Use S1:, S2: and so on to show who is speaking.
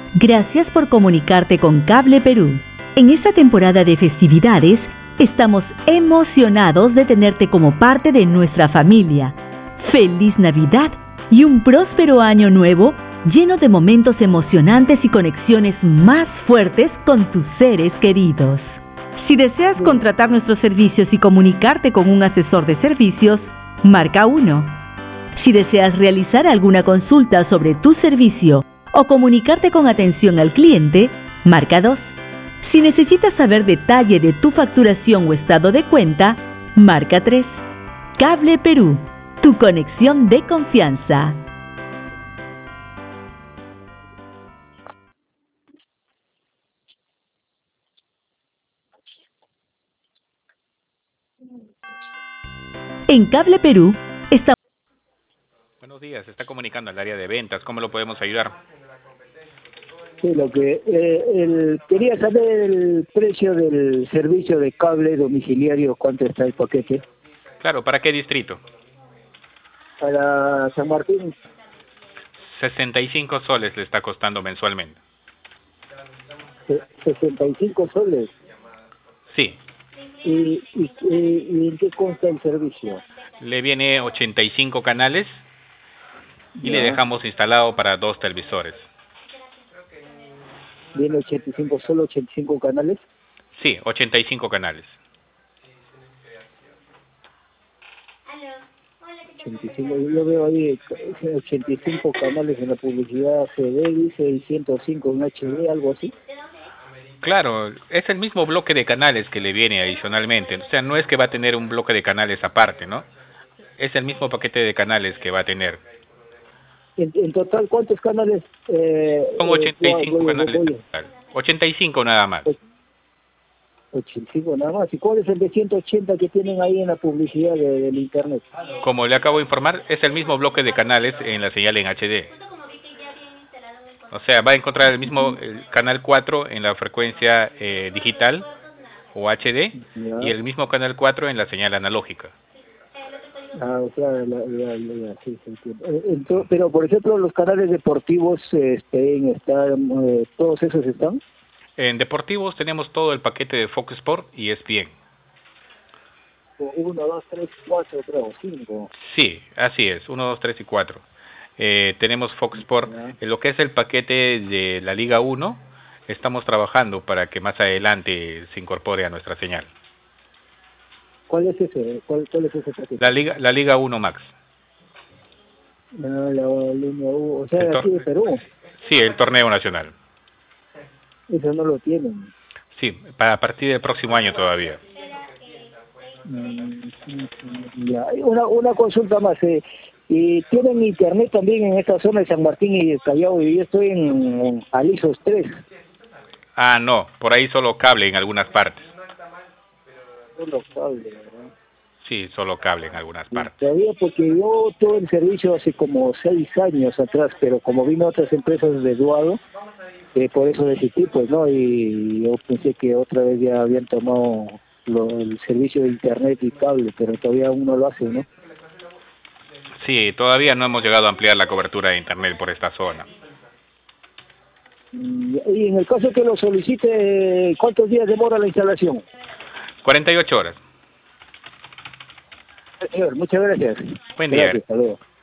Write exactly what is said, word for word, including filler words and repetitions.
S1: Gracias por comunicarte con Cable Perú. En esta temporada de festividades, estamos emocionados de tenerte como parte de nuestra familia. ¡Feliz Navidad y un próspero año nuevo lleno de momentos emocionantes y conexiones más fuertes con tus seres queridos! Si deseas contratar nuestros servicios y comunicarte con un asesor de servicios, marca uno. Si deseas realizar alguna consulta sobre tu servicio o comunicarte con atención al cliente, marca dos. Si necesitas saber detalle de tu facturación o estado de cuenta, marca tres. Cable Perú, tu conexión de confianza. En Cable Perú, estamos...
S2: Buenos días, se está comunicando al área de ventas. ¿Cómo lo podemos ayudar?
S3: Sí, lo que eh, el, quería saber el precio del servicio de cable domiciliario, cuánto está el paquete.
S2: Claro, ¿para qué distrito?
S3: Para San Martín.
S2: sesenta y cinco soles le está costando mensualmente.
S3: sesenta y cinco soles.
S2: Sí.
S3: ¿Y, y, y, y en qué consta el servicio?
S2: Le viene ochenta y cinco canales y
S3: Ya.
S2: le dejamos instalado para dos televisores.
S3: ¿Viene ochenta y cinco, solo ochenta y cinco canales?
S2: Sí, ochenta y cinco canales.
S3: ochenta y cinco, yo veo ahí ochenta y cinco canales en la publicidad C D, dice, y ciento cinco en H D, algo así.
S2: Claro, es el mismo bloque de canales que le viene adicionalmente. O sea, no es que va a tener un bloque de canales aparte, ¿no? Es el mismo paquete de canales que va a tener.
S3: En, en total, ¿cuántos canales? Eh,
S2: Son ochenta y cinco
S3: eh, voy,
S2: canales
S3: voy,
S2: en total. ochenta y cinco nada más.
S3: ochenta y cinco nada más. ¿Y cuál es el de ciento ochenta que tienen ahí en la publicidad de, del internet?
S2: Como le acabo de informar, es el mismo bloque de canales en la señal en H D. O sea, va a encontrar el mismo el canal cuatro en la frecuencia eh, digital o H D
S3: Ya.
S2: y el mismo canal cuatro en la señal analógica.
S3: Ah, o sea, la, la, la, sí, sí, sí. Entonces, pero por ejemplo, los canales deportivos, este, están, eh, todos esos están.
S2: En deportivos tenemos todo el paquete de Fox Sport y E S P N.
S3: Uno, dos, tres, cuatro, creo, cinco.
S2: Sí, así es, uno, dos, tres y cuatro. Eh, tenemos Fox Sport, en lo que es el paquete de la Liga uno, estamos trabajando para que más adelante se incorpore a nuestra señal.
S3: ¿Cuál es ese? ¿Cuál, cuál es ese paquete?
S2: La Liga, la Liga uno Max.
S3: Ah, la línea U, o sea,
S2: El
S3: aquí de Perú.
S2: Sí, el torneo nacional.
S3: Eso no lo tienen.
S2: Sí, para a partir del próximo año todavía.
S3: Mm, ya. Una, una consulta más. Eh, ¿Y tienen internet también en esta zona de San Martín y el Callao? Y yo estoy en, en Alisos tres.
S2: Ah, no, por ahí solo cable en algunas partes.
S3: Solo cable, ¿verdad?
S2: Sí, solo cable en algunas partes.
S3: Todavía porque yo tuve el servicio hace como seis años atrás, pero como vino otras empresas de Duado, eh, por eso decidí, pues, ¿no? Y yo pensé que otra vez ya habían tomado lo, el servicio de internet y cable, pero todavía aún no lo hacen, ¿no?
S2: Sí, todavía no hemos llegado a ampliar la cobertura de internet por esta zona.
S3: Y en el caso que lo solicite, ¿cuántos días demora la instalación?
S2: cuarenta y ocho horas.
S3: Señor, muchas gracias.
S2: Buen día.
S3: Gracias, hasta luego.